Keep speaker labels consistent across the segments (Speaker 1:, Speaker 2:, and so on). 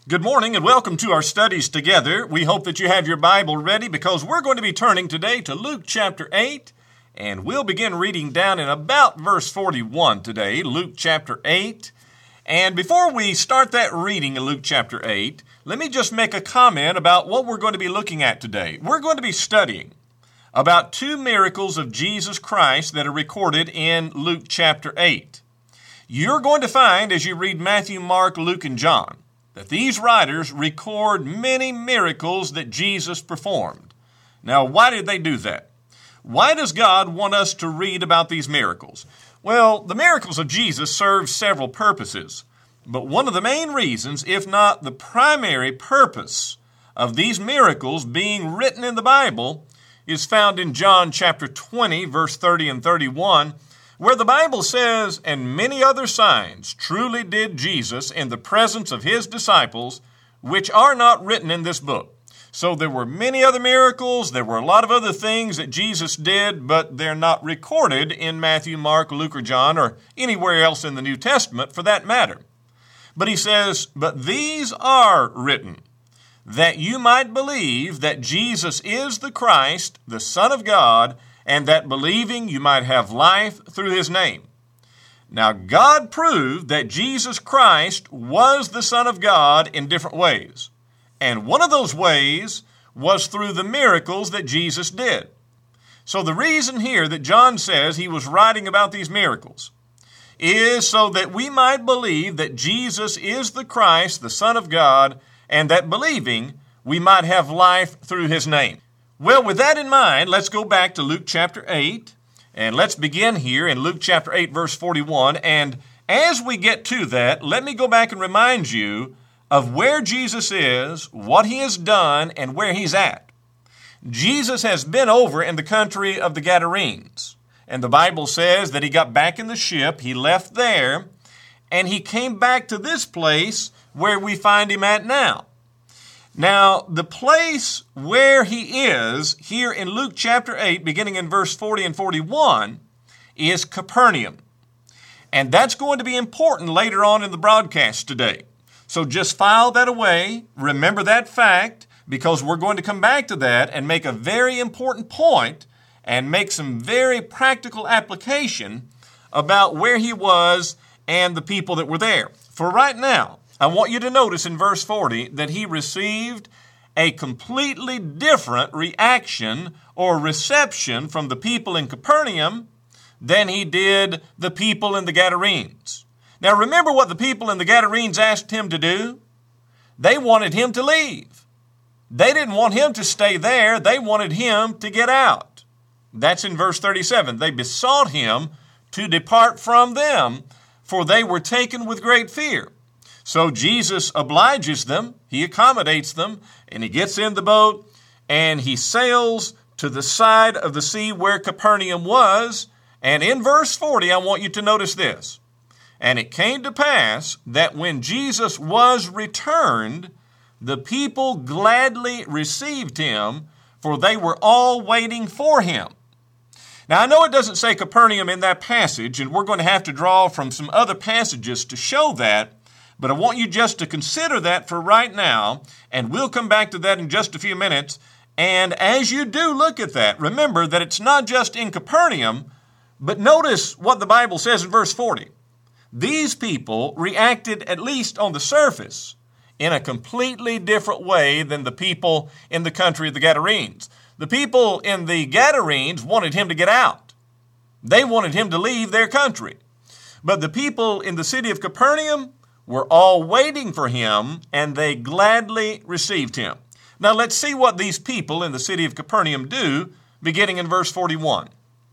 Speaker 1: Good morning and welcome to our studies together. We hope that you have your Bible ready because we're going to be turning today to Luke chapter 8, and we'll begin reading down in about verse 41 today, Luke chapter 8. And before we start that reading in Luke chapter 8, let me just make a comment about what we're going to be looking at today. We're going to be studying about two miracles of Jesus Christ that are recorded in Luke chapter 8. You're going to find as you read Matthew, Mark, Luke, and John that these writers record many miracles that Jesus performed. Now, why did they do that? Why does God want us to read about these miracles? Well, the miracles of Jesus serve several purposes, but one of the main reasons, if not the primary purpose of these miracles being written in the Bible is found in John chapter 20, verse 30 and 31, where the Bible says, "And many other signs truly did Jesus in the presence of his disciples, which are not written in this book." So there were many other miracles, there were a lot of other things that Jesus did, but they're not recorded in Matthew, Mark, Luke, or John, or anywhere else in the New Testament for that matter. But he says, "But these are written, that you might believe that Jesus is the Christ, the Son of God, and that believing you might have life through his name." Now, God proved that Jesus Christ was the Son of God in different ways. And one of those ways was through the miracles that Jesus did. So the reason here that John says he was writing about these miracles is so that we might believe that Jesus is the Christ, the Son of God, and that believing we might have life through his name. Well, with that in mind, let's go back to Luke chapter 8, and let's begin here in Luke chapter 8, verse 41. And as we get to that, let me go back and remind you of where Jesus is, what he has done, and where he's at. Jesus has been over in the country of the Gadarenes, and the Bible says that he got back in the ship, he left there, and he came back to this place where we find him at now. Now, the place where he is here in Luke chapter 8, beginning in verse 40 and 41, is Capernaum. And that's going to be important later on in the broadcast today. So just file that away, remember that fact, because we're going to come back to that and make a very important point and make some very practical application about where he was and the people that were there. For right now, I want you to notice in verse 40 that he received a completely different reaction or reception from the people in Capernaum than he did the people in the Gadarenes. Now remember what the people in the Gadarenes asked him to do? They wanted him to leave. They didn't want him to stay there. They wanted him to get out. That's in verse 37. They besought him to depart from them, for they were taken with great fear. So Jesus obliges them, he accommodates them, and he gets in the boat, and he sails to the side of the sea where Capernaum was. And in verse 40, I want you to notice this. "And it came to pass that when Jesus was returned, the people gladly received him, for they were all waiting for him." Now, I know it doesn't say Capernaum in that passage, and we're going to have to draw from some other passages to show that, but I want you just to consider that for right now, and we'll come back to that in just a few minutes. And as you do look at that, remember that it's not just in Capernaum, but notice what the Bible says in verse 40. These people reacted, at least on the surface, in a completely different way than the people in the country of the Gadarenes. The people in the Gadarenes wanted him to get out. They wanted him to leave their country. But the people in the city of Capernaum were all waiting for him, and they gladly received him. Now let's see what these people in the city of Capernaum do, beginning in verse 41.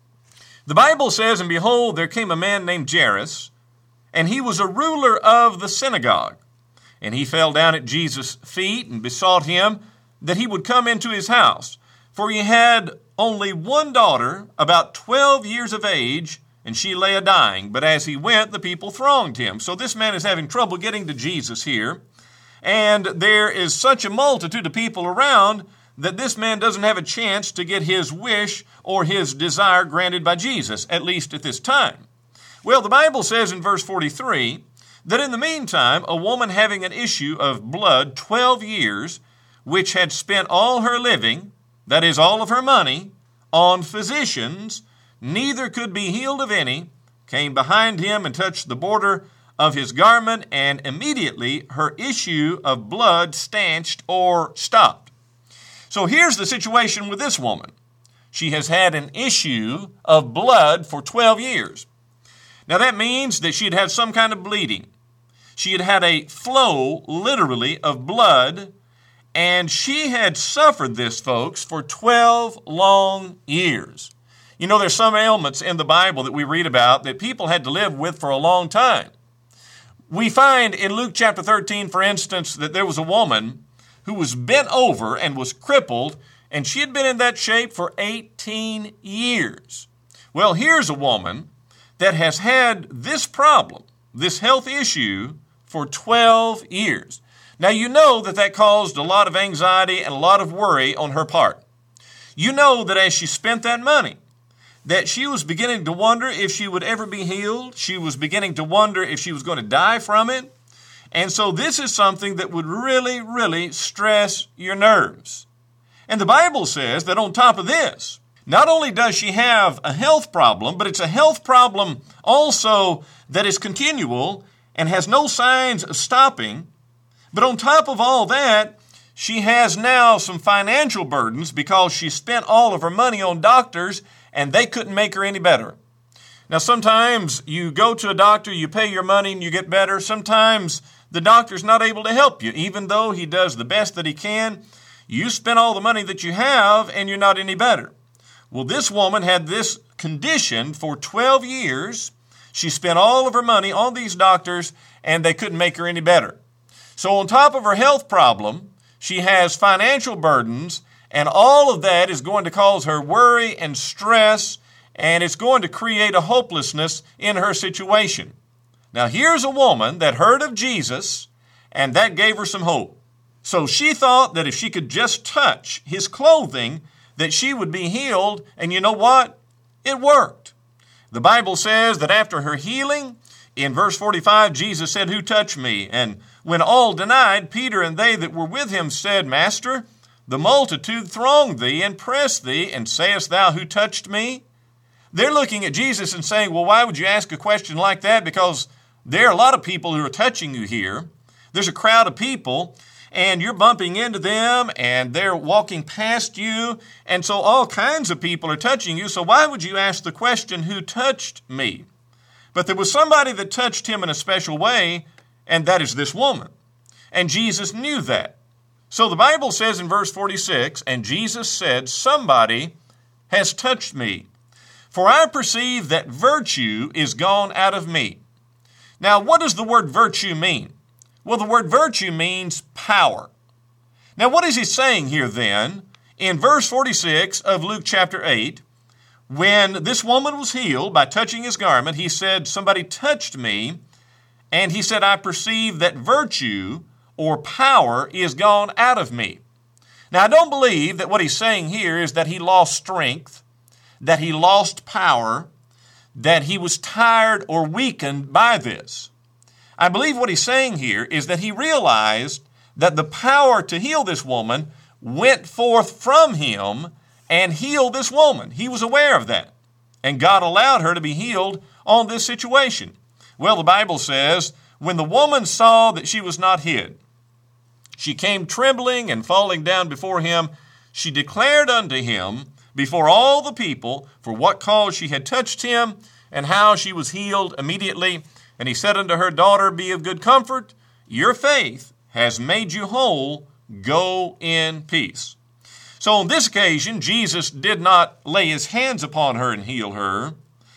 Speaker 1: The Bible says, "And behold, there came a man named Jairus, and he was a ruler of the synagogue. And he fell down at Jesus' feet and besought him that he would come into his house. For he had only one daughter, about 12 years of age, and she lay a-dying. But as he went, the people thronged him." So this man is having trouble getting to Jesus here. And there is such a multitude of people around that this man doesn't have a chance to get his wish or his desire granted by Jesus, at least at this time. Well, the Bible says in verse 43 that in the meantime, a woman having an issue of blood 12 years, which had spent all her living, that is, all of her money, on physicians, neither could be healed of any, came behind him and touched the border of his garment, and immediately her issue of blood stanched or stopped. So here's the situation with this woman. She has had an issue of blood for 12 years. Now that means that she had had some kind of bleeding. She had had a flow, literally, of blood, and she had suffered this, folks, for 12 long years. You know, there's some ailments in the Bible that we read about that people had to live with for a long time. We find in Luke chapter 13, for instance, that there was a woman who was bent over and was crippled, and she had been in that shape for 18 years. Well, here's a woman that has had this problem, this health issue, for 12 years. Now, you know that caused a lot of anxiety and a lot of worry on her part. You know that as she spent that money, that she was beginning to wonder if she would ever be healed. She was beginning to wonder if she was going to die from it. And so this is something that would really, really stress your nerves. And the Bible says that on top of this, not only does she have a health problem, but it's a health problem also that is continual and has no signs of stopping. But on top of all that, she has now some financial burdens because she spent all of her money on doctors and they couldn't make her any better. Now, sometimes you go to a doctor, you pay your money and you get better. Sometimes the doctor's not able to help you, even though he does the best that he can. You spent all the money that you have and you're not any better. Well, this woman had this condition for 12 years. She spent all of her money on these doctors and they couldn't make her any better. So on top of her health problem, she has financial burdens, and all of that is going to cause her worry and stress, and it's going to create a hopelessness in her situation. Now, here's a woman that heard of Jesus, and that gave her some hope. So she thought that if she could just touch his clothing, that she would be healed, and you know what? It worked. The Bible says that after her healing, in verse 45, Jesus said, "Who touched me?" And when all denied, Peter and they that were with him said, "Master, the multitude throng thee and press thee, and sayest thou, who touched me?" They're looking at Jesus and saying, well, why would you ask a question like that? Because there are a lot of people who are touching you here. There's a crowd of people, and you're bumping into them, and they're walking past you, and so all kinds of people are touching you. So why would you ask the question, who touched me? But there was somebody that touched him in a special way, and that is this woman. And Jesus knew that. So the Bible says in verse 46, and Jesus said, "Somebody has touched me, for I perceive that virtue is gone out of me." Now, what does the word virtue mean? Well, the word virtue means power. Now, what is he saying here then? In verse 46 of Luke chapter 8, when this woman was healed by touching his garment, he said, "Somebody touched me," and he said, "I perceive that virtue or power is gone out of me." Now, I don't believe that what he's saying here is that he lost strength, that he lost power, that he was tired or weakened by this. I believe what he's saying here is that he realized that the power to heal this woman went forth from him and healed this woman. He was aware of that. And God allowed her to be healed on this situation. Well, the Bible says, when the woman saw that she was not hid, she came trembling and falling down before him. She declared unto him before all the people for what cause she had touched him and how she was healed immediately. And he said unto her, "Daughter, be of good comfort. Your faith has made you whole. Go in peace." So on this occasion, Jesus did not lay his hands upon her and heal her.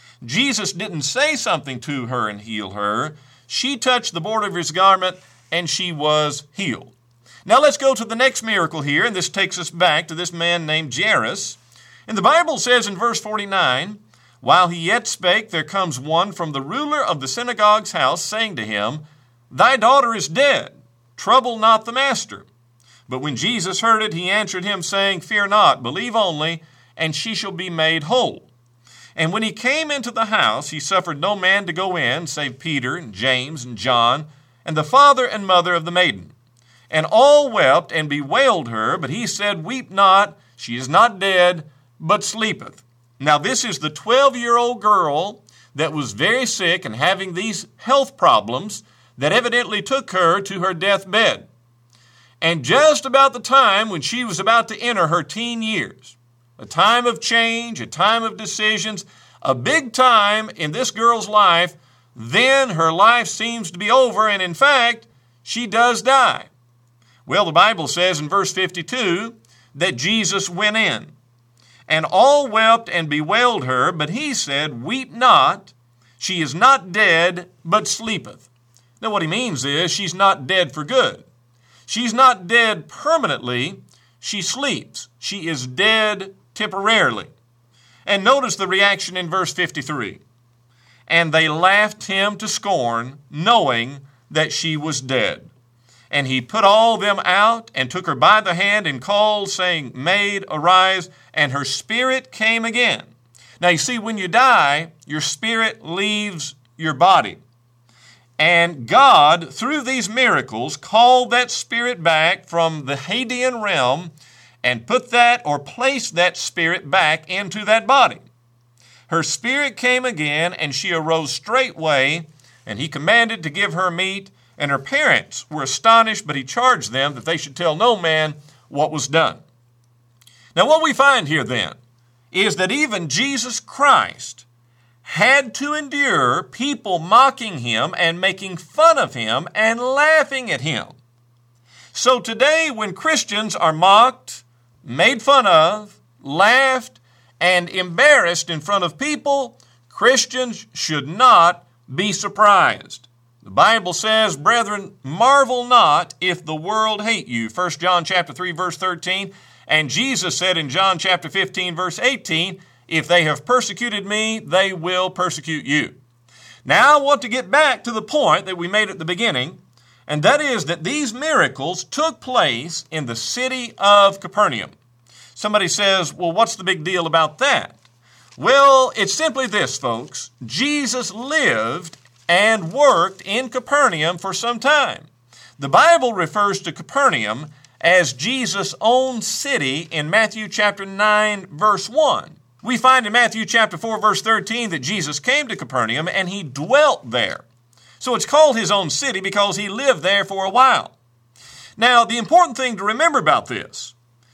Speaker 1: Jesus didn't say something to her and heal her. She touched the border of his garment and she was healed. Now let's go to the next miracle here, and this takes us back to this man named Jairus. And the Bible says in verse 49, "While he yet spake, there comes one from the ruler of the synagogue's house, saying to him, Thy daughter is dead. Trouble not the master. But when Jesus heard it, he answered him, saying, Fear not, believe only, and she shall be made whole." And when he came into the house, he suffered no man to go in, save Peter and James and John, and the father and mother of the maiden. And all wept and bewailed her, but he said, Weep not, she is not dead, but sleepeth. Now this is the 12-year-old girl that was very sick and having these health problems that evidently took her to her deathbed. And just about the time when she was about to enter her teen years, a time of change, a time of decisions, a big time in this girl's life, then her life seems to be over, and in fact, she does die. Well, the Bible says in verse 52 that Jesus went in, and all wept and bewailed her, but he said, Weep not, she is not dead, but sleepeth. Now what he means is she's not dead for good. She's not dead permanently, she sleeps. She is dead temporarily. And notice the reaction in verse 53. And they laughed him to scorn, knowing that she was dead. And he put all them out, and took her by the hand, and called, saying, Maid, arise. And her spirit came again. Now you see, when you die, your spirit leaves your body. And God, through these miracles, called that spirit back from the Hadean realm and put that or placed that spirit back into that body. Her spirit came again, and she arose straightway, and he commanded to give her meat. And her parents were astonished, but he charged them that they should tell no man what was done. Now what we find here then is that even Jesus Christ had to endure people mocking him and making fun of him and laughing at him. So today when Christians are mocked, made fun of, laughed, and embarrassed in front of people, Christians should not be surprised. The Bible says, Brethren, marvel not if the world hate you. 1 John chapter 3, verse 13. And Jesus said in John chapter 15, verse 18, If they have persecuted me, they will persecute you. Now I want to get back to the point that we made at the beginning, and that is that these miracles took place in the city of Capernaum. Somebody says, well, what's the big deal about that? Well, it's simply this, folks. Jesus lived and worked in Capernaum for some time. The Bible refers to Capernaum as Jesus' own city in Matthew chapter 9, verse 1. We find in Matthew chapter 4, verse 13 that Jesus came to Capernaum and he dwelt there. So it's called his own city because he lived there for a while. Now, the important thing to remember about this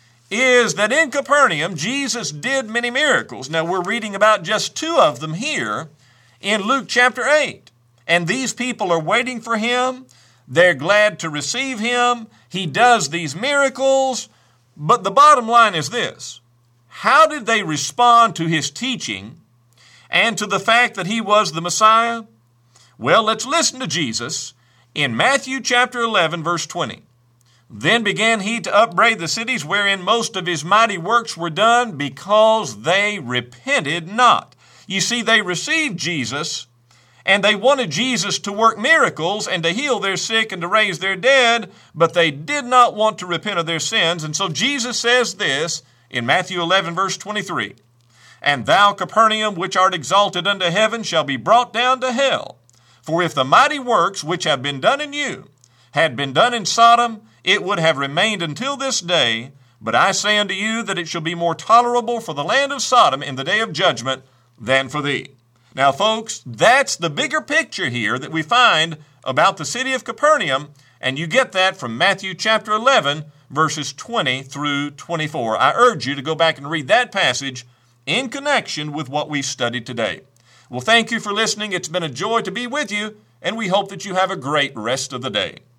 Speaker 1: is that in Capernaum, Jesus did many miracles. Now, we're reading about just two of them here in Luke chapter 8. And these people are waiting for him. They're glad to receive him. He does these miracles. But the bottom line is this. How did they respond to his teaching and to the fact that he was the Messiah? Well, let's listen to Jesus in Matthew chapter 11, verse 20. Then began he to upbraid the cities wherein most of his mighty works were done, because they repented not. You see, they received Jesus, and they wanted Jesus to work miracles and to heal their sick and to raise their dead, but they did not want to repent of their sins. And so Jesus says this in Matthew 11, verse 23, And thou, Capernaum, which art exalted unto heaven, shall be brought down to hell. For if the mighty works which have been done in you had been done in Sodom, it would have remained until this day. But I say unto you that it shall be more tolerable for the land of Sodom in the day of judgment than for thee. Now, folks, that's the bigger picture here that we find about the city of Capernaum, and you get that from Matthew chapter 11, verses 20 through 24. I urge you to go back and read that passage in connection with what we studied today. Well, thank you for listening. It's been a joy to be with you, and we hope that you have a great rest of the day.